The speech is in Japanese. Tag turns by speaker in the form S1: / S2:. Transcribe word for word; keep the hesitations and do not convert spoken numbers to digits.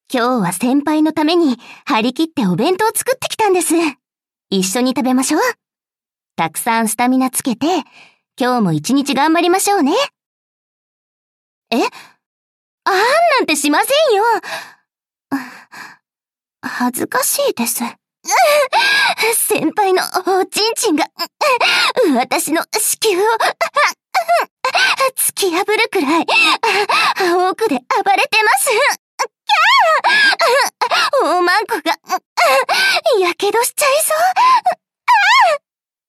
S1: 今日は先輩のために張り切ってお弁当作ってきたんです。一緒に食べましょう。たくさんスタミナつけて、今日も一日頑張りましょうね。え？あーんなんてしませんよ。恥ずかしいです。先輩のおちんちんが、私の子宮を、突き破るくらい、奥で